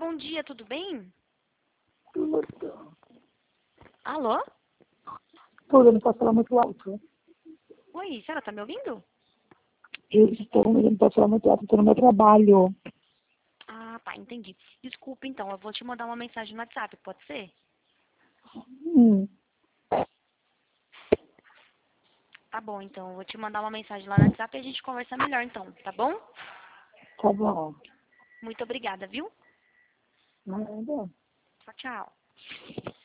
bom dia, tudo bem? Tudo. Alô? Tudo, não posso falar muito alto. Oi, senhora tá me ouvindo? Eu estou, mas eu não posso falar muito alto, estou no meu trabalho. Ah, tá, entendi. Desculpa então, eu vou te mandar uma mensagem no WhatsApp, pode ser? Hum, Tá bom, então, eu vou te mandar uma mensagem lá no WhatsApp e a gente conversa melhor então, tá bom? tá bom. Muito obrigada, viu? Nada. Tchau, tchau.